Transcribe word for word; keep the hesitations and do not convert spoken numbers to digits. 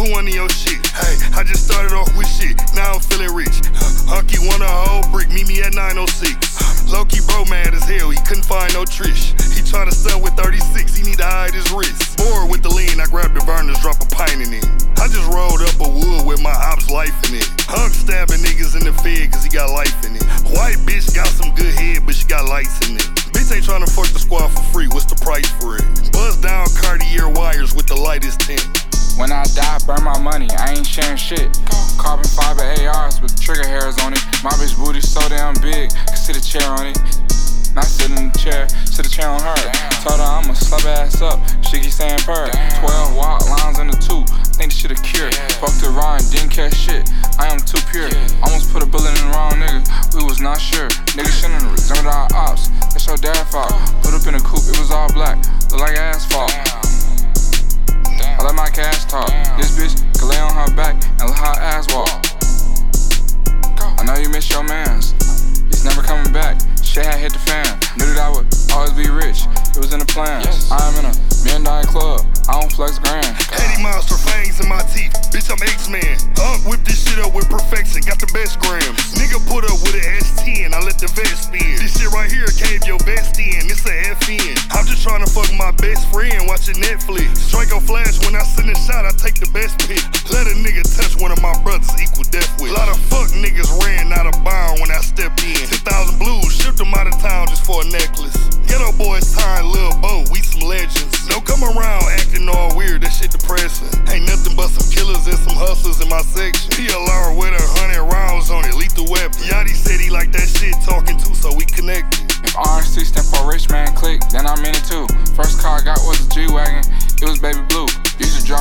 put one in your shit. Hey, I just started off with shit, now I'm feeling rich. Hunky want a whole brick, meet me at nine oh six. Low-key bro mad as hell, he couldn't find no trish. He tryna sell with thirty-six, he need to hide his wrist. Bored with the lean, I grabbed the burners, drop a pint in it. I just rolled up a wood with my ops life in it. Hunk stabbing niggas in the fed cause he got life in it. White bitch got some good head, but she got lights in it. Bitch ain't tryna fuck the squad for free, what's the price for it? Buzz down Cartier wires with the lightest tint. When I die, burn my money, I ain't sharing shit. Carbon fiber A Rs with trigger hairs on it. My bitch booty so damn big, can sit a chair on it. Not sitting in the chair, sit a chair on her. Told her I'ma slap her ass up, she keep saying purr. Twelve wild lines in the two, think this shit a cure. Fucked her raw and didn't care shit, I am too pure. Almost put a bullet in the wrong nigga, we was not sure. Niggas shouldn't resemble our ops, that's your dad fault. Put up in a coupe, it was all black, look like asphalt. I let my cash talk, this bitch can lay on her back and let her ass walk. I know you miss your mans, he's never coming back. Shit had hit the fan, knew that I would always be rich, it was in the plans. I am in a million dollar club, I don't flex grand. eighty monster fangs in my teeth, bitch I'm X-Man. Unk whip this shit up with perfection, got the best grams. Nigga put up with an S ten, I let the vest spin. This shit right here cave your best in, it's a F N. I'm just tryna fuck my best friend watching Netflix. Draco Flash, when I send a shot, I take the best pick. Let a nigga touch one of my brothers, equal death with. A lot of fuck niggas ran out of bound when I stepped in. ten thousand blues, shipped them out of town just for a necklace. Ghetto boys tying Lil Bo, we some legends. Don't come around acting all weird, that shit depressing. Ain't nothing but some killers and some hustlers in my section. P L R with a hundred rounds on it, lethal weapon. Yachty said he like that shit talking too, so we connected. If R C stand for rich man click, then I'm in it too. First car I got was a G-Wagon, it was baby blue. Used to drive